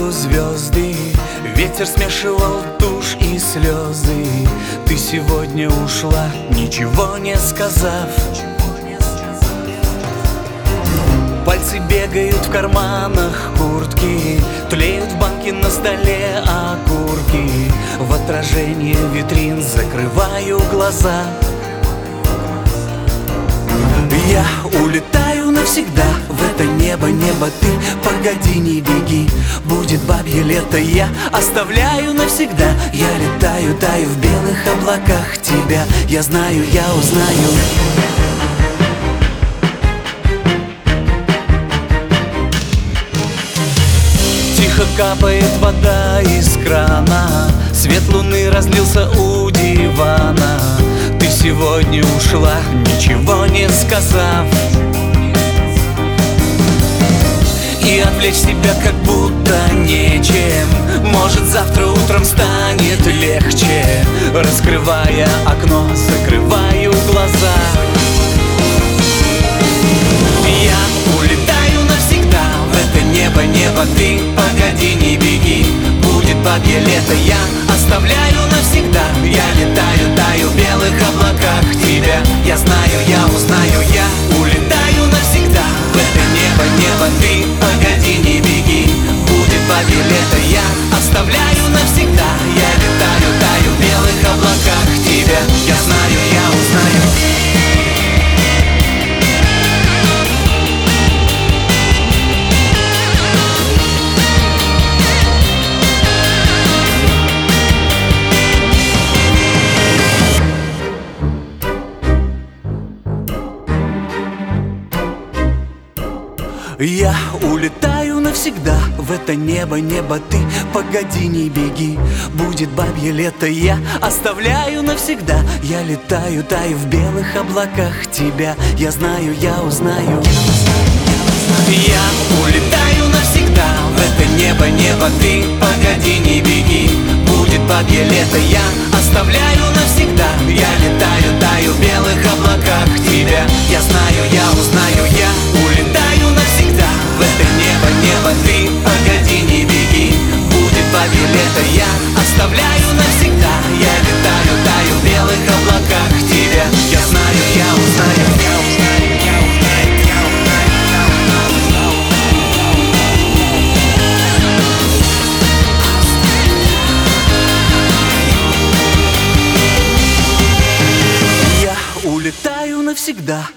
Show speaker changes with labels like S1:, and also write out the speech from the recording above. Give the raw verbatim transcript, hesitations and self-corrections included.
S1: небу звезды, ветер смешивал тушь и слезы. Ты сегодня ушла, ничего не сказав. Пальцы бегают в карманах куртки, тлеют в банке на столе окурки. В отражение витрин закрываю глаза. Я улетаю навсегда в это небо, небо ты. Погоди, не беги, будет бабье лето. Я оставляю навсегда. Я летаю, таю в белых облаках тебя. Я знаю, я узнаю. Тихо капает вода из крана, свет луны разлился у дивана. Ты сегодня ушла, ничего не сказав. И отвлечь себя как будто нечем. Может, завтра утром станет легче. Раскрывая окно, закрываю глаза. Я улетаю навсегда в это небо, небо ты. Погоди, не беги, будет бабье лето. Я оставляю навсегда. Я летаю, таю в белых облаках тебя. Я знаю, я узнаю, я улетаю навсегда в это небо, небо ты. Погоди, не беги, будет бабье лето. Я оставляю навсегда. Я летаю, таю в белых облаках тебя. Я знаю, я узнаю. Я улетаю навсегда в это небо, небо ты. Погоди, не беги, будет бабье лето. Я оставляю навсегда. Я летаю, таю в белых облаках тебя. Я знаю, я узнаю. Я улетаю навсегда в это небо, небо ты. Погоди, не беги, будет бабье лето. Я оставляю навсегда. Я летаю, таю в белых облаках тебя. Я знаю, я узнаю, я улетаю навсегда в это небо, небо ты. Погоди, не беги, будет бабье лето. Я оставляю навсегда. Я летаю, таю в белых облаках тебя. Я знаю, я узнаю, я узнаю, я узнаю, я узнаю. Я улетаю навсегда.